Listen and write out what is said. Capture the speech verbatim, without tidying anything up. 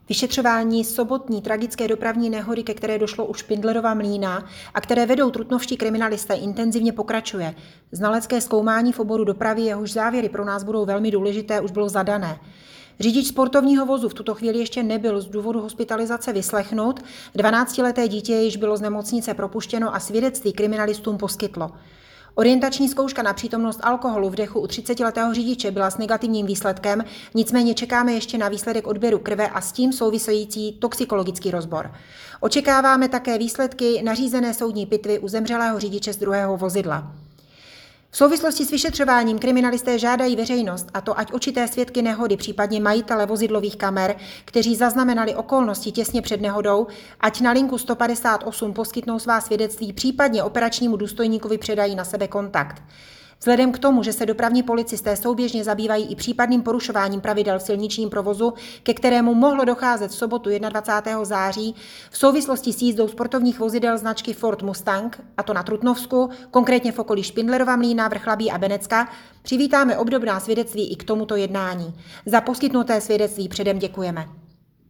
Vyšetřování sobotní tragické dopravní nehody, ke které došlo u Špindlerova Mlýna a které vedou trutnovští kriminalisté, intenzivně pokračuje. Znalecké zkoumání v oboru dopravy, jehož závěry pro nás budou velmi důležité, už bylo zadané. Řidič sportovního vozu v tuto chvíli ještě nebyl z důvodu hospitalizace vyslechnut, dvanáctileté dítě již bylo z nemocnice propuštěno a svědectví kriminalistům poskytlo. Orientační zkouška na přítomnost alkoholu v dechu u třicetiletého řidiče byla s negativním výsledkem, nicméně čekáme ještě na výsledek odběru krve a s tím související toxikologický rozbor. Očekáváme také výsledky nařízené soudní pitvy u zemřelého řidiče z druhého vozidla. V souvislosti s vyšetřováním kriminalisté žádají veřejnost, a to ať očité svědky nehody, případně majitele vozidlových kamer, kteří zaznamenali okolnosti těsně před nehodou, ať na linku sto padesát osm poskytnou svá svědectví, případně operačnímu důstojníkovi předají na sebe kontakt. Vzhledem k tomu, že se dopravní policisté souběžně zabývají i případným porušováním pravidel v silničním provozu, ke kterému mohlo docházet v sobotu dvacátého prvního září v souvislosti s jízdou sportovních vozidel značky Ford Mustang, a to na Trutnovsku, konkrétně v okolí Špindlerova Mlýna, Vrchlabí a Benecka, přivítáme obdobná svědectví i k tomuto jednání. Za poskytnuté svědectví předem děkujeme.